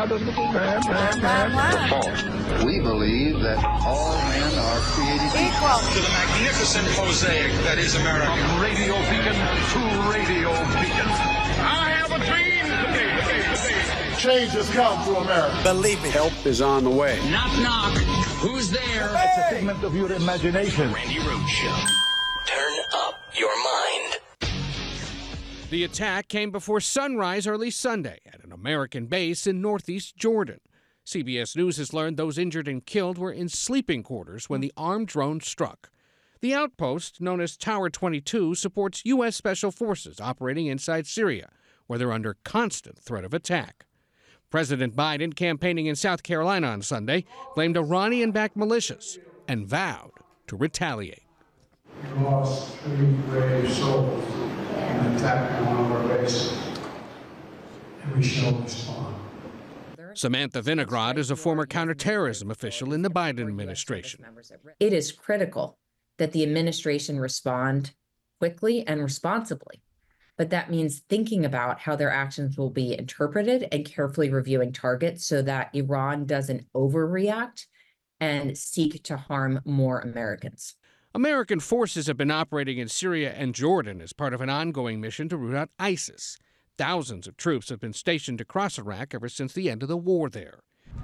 False. We believe that all men are created equal. To the magnificent mosaic that is America. From Radio Beacon to Radio Beacon. I have a dream. Change has come to America. Believe me. Help is on the way. Knock, knock. Who's there? It's a figment of your imagination. Randy Rhoads Show. Turn up your mind. The attack came before sunrise early Sunday at an American base in northeast Jordan. CBS News has learned those injured and killed were in sleeping quarters when the armed drone struck. The outpost, known as Tower 22, supports U.S. Special Forces operating inside Syria, where they're under constant threat of attack. President Biden, campaigning in South Carolina on Sunday, blamed Iranian-backed militias and vowed to retaliate. We lost 3 brave souls in an attack on one of our bases, and we shall respond. Samantha Vinograd is a former counterterrorism official in the Biden administration. It is critical that the administration respond quickly and responsibly. But that means thinking about how their actions will be interpreted and carefully reviewing targets so that Iran doesn't overreact and seek to harm more Americans. American forces have been operating in Syria and Jordan as part of an ongoing mission to root out ISIS. Thousands of troops have been stationed across Iraq ever since the end of the war there.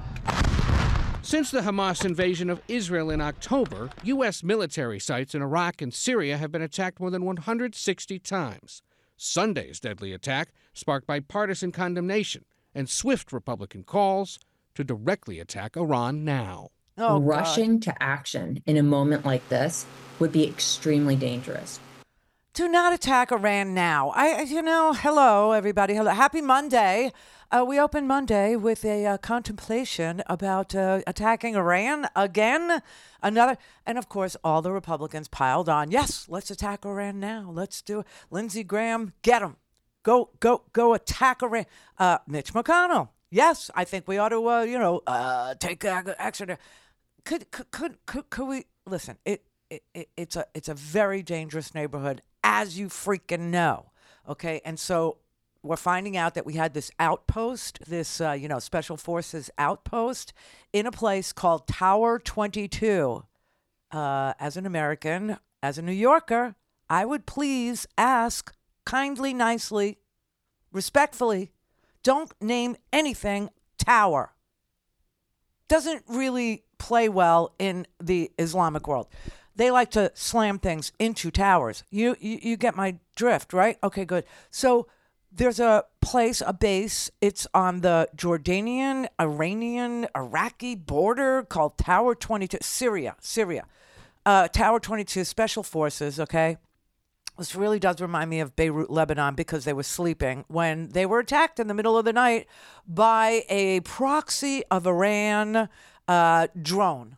Since the Hamas invasion of Israel in October, U.S. military sites in Iraq and Syria have been attacked more than 160 times. Sunday's deadly attack sparked bipartisan condemnation and swift Republican calls to directly attack Iran now. Rushing to action in a moment like this would be extremely dangerous. Do not attack Iran now. Hello, everybody. Hello. Happy Monday. We open Monday with a contemplation about attacking Iran again. And of course, all the Republicans piled on. Yes, let's attack Iran now. Let's do it. Lindsey Graham, get him. Go attack Iran. Mitch McConnell. Yes, I think we ought to, take action. Could we listen? It's a very dangerous neighborhood, as you freaking know. Okay, and so we're finding out that we had this outpost, this Special Forces outpost in a place called Tower 22. As an American, as a New Yorker, I would please ask kindly, nicely, respectfully, don't name anything Tower. Doesn't really play well in the Islamic world. They like to slam things into towers. You get my drift, right? Okay, good. So there's a place, a base. It's on the Jordanian, Iranian, Iraqi border called Tower 22. Syria. Tower 22, Special Forces, okay? This really does remind me of Beirut, Lebanon, because they were sleeping when they were attacked in the middle of the night by a proxy of Iran drone.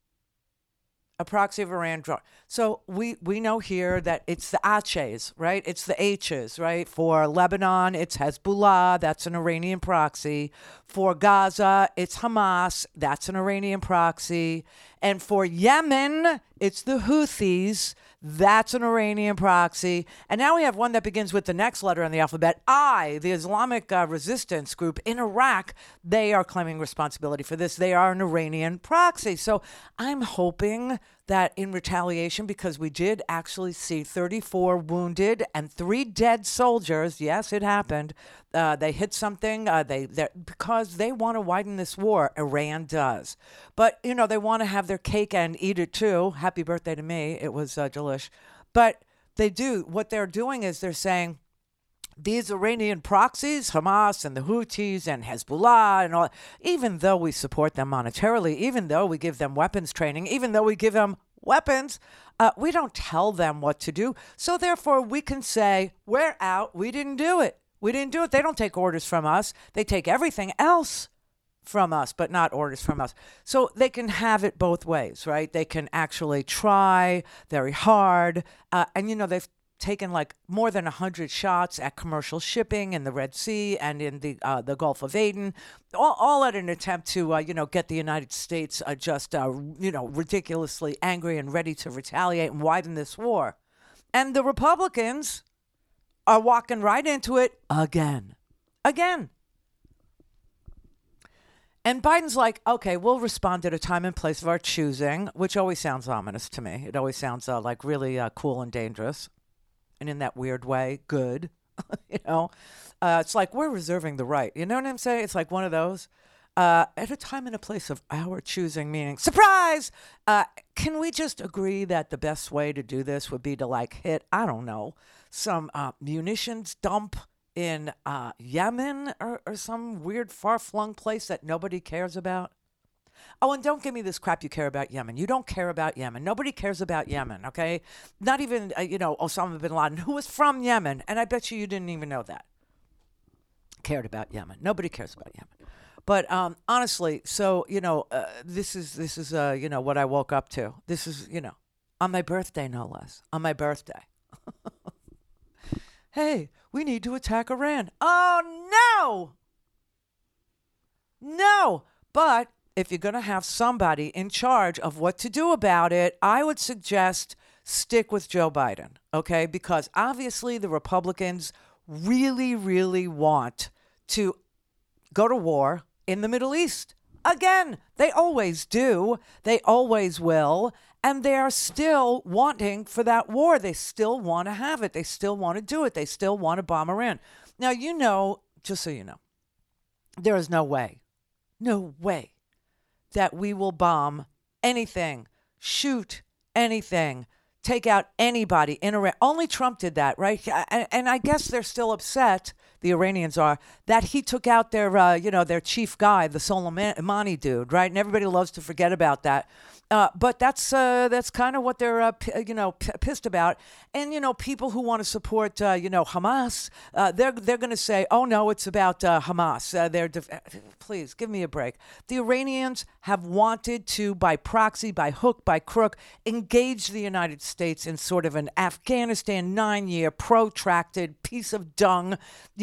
A proxy of Iran drone. So we know here that it's the Aches, right? It's the H's, right? For Lebanon, it's Hezbollah. That's an Iranian proxy. For Gaza, it's Hamas. That's an Iranian proxy. And for Yemen, it's the Houthis. That's an Iranian proxy. And now we have one that begins with the next letter in the alphabet, I, the Islamic resistance group in Iraq. They are claiming responsibility for this. They are an Iranian proxy. So I'm hoping that in retaliation, because we did actually see 34 wounded and 3 dead soldiers. Yes, it happened. They hit something because they want to widen this war. Iran does. But, they want to have their cake and eat it too. Happy birthday to me. It was delish. But they do. What they're doing is they're saying these Iranian proxies, Hamas and the Houthis and Hezbollah and all, even though we support them monetarily, even though we give them weapons training, even though we give them weapons, we don't tell them what to do. So therefore, we can say, we're out. We didn't do it. We didn't do it. They don't take orders from us. They take everything else from us, but not orders from us. So they can have it both ways, right? They can actually try very hard. And, they've taken like more than 100 shots at commercial shipping in the Red Sea and in the Gulf of Aden, all at an attempt to, get the United States ridiculously angry and ready to retaliate and widen this war. And the Republicans are walking right into it again. And Biden's like, okay, we'll respond at a time and place of our choosing, which always sounds ominous to me. It always sounds like really cool and dangerous. And in that weird way, good. It's like we're reserving the right. You know what I'm saying? It's like one of those. At a time and a place of our choosing, meaning surprise. Can we just agree that the best way to do this would be to hit, I don't know, some munitions dump in Yemen or some weird far-flung place that nobody cares about? Oh, and don't give me this crap you care about Yemen. You don't care about Yemen. Nobody cares about Yemen, okay? Not even, Osama bin Laden, who was from Yemen, and I bet you didn't even know that. Cared about Yemen. Nobody cares about Yemen. But honestly, so, this is what I woke up to. This is, on my birthday, no less. On my birthday. Hey, we need to attack Iran. Oh, no! No! But if you're going to have somebody in charge of what to do about it, I would suggest stick with Joe Biden, okay? Because obviously the Republicans really, really want to go to war in the Middle East. Again, they always do. They always will. And they are still wanting for that war. They still want to have it. They still want to do it. They still want to bomb Iran. Now, just so you know, there is no way that we will bomb anything, shoot anything, take out anybody in Iran. Only Trump did that, right? And I guess they're still upset, the Iranians are, that he took out their chief guy, the Soleimani dude, right? And everybody loves to forget about that. But that's kind of what they're pissed about. And people who want to support Hamas, they're going to say, oh no, it's about Hamas. Please give me a break. The Iranians have wanted to, by proxy, by hook, by crook, engage the United States in sort of an Afghanistan 9-year protracted piece of dung,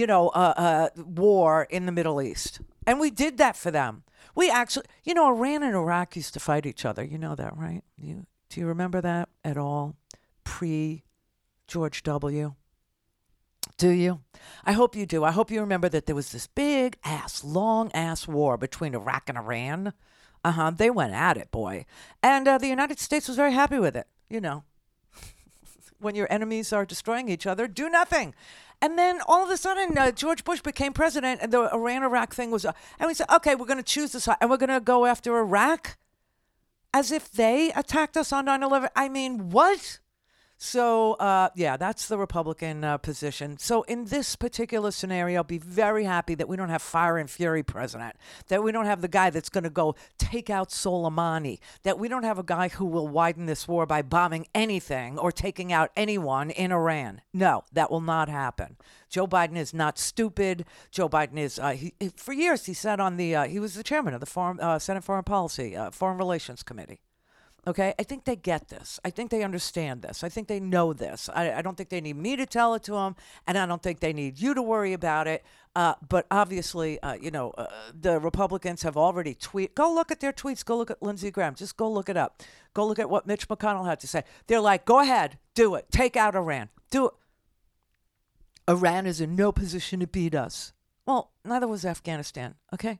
war in the Middle East, and we did that for them. We actually, Iran and Iraq used to fight each other. You know that, right? Do you remember that at all? Pre-George W. Do you? I hope you do. I hope you remember that there was this long-ass war between Iraq and Iran. They went at it, boy. And the United States was very happy with it. When your enemies are destroying each other, do nothing. And then all of a sudden, George Bush became president, and the Iran-Iraq thing was, and we said, okay, we're going to choose this side, and we're going to go after Iraq as if they attacked us on 9/11. I mean, what? So, that's the Republican position. So in this particular scenario, be very happy that we don't have fire and fury president, that we don't have the guy that's going to go take out Soleimani, that we don't have a guy who will widen this war by bombing anything or taking out anyone in Iran. No, that will not happen. Joe Biden is not stupid. Joe Biden is, for years, he sat on he was the chairman of the Senate Foreign Policy, Foreign Relations Committee. Okay, I think they get this. I think they understand this. I think they know this. I don't think they need me to tell it to them, and I don't think they need you to worry about it. But obviously, the Republicans have already tweeted. Go look at their tweets. Go look at Lindsey Graham. Just go look it up. Go look at what Mitch McConnell had to say. They're like, go ahead, do it. Take out Iran. Do it. Iran is in no position to beat us. Well, neither was Afghanistan, okay?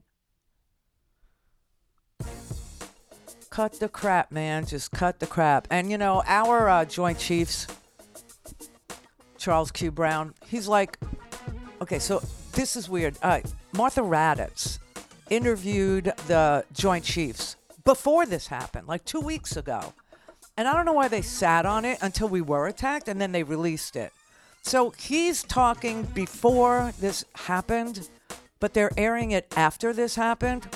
Cut the crap, man. Just cut the crap. And, our Joint Chiefs, Charles Q. Brown, he's like, okay, so this is weird. Martha Raddatz interviewed the Joint Chiefs before this happened, like 2 weeks ago. And I don't know why they sat on it until we were attacked, and then they released it. So he's talking before this happened, but they're airing it after this happened.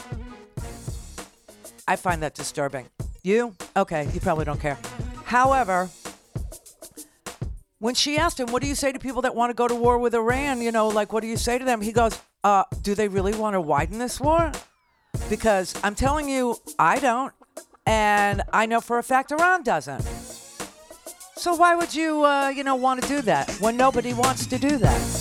I find that disturbing. You? Okay, you probably don't care. However, when she asked him, what do you say to people that want to go to war with Iran? What do you say to them? He goes, do they really want to widen this war? Because I'm telling you, I don't. And I know for a fact Iran doesn't. So why would you, want to do that when nobody wants to do that?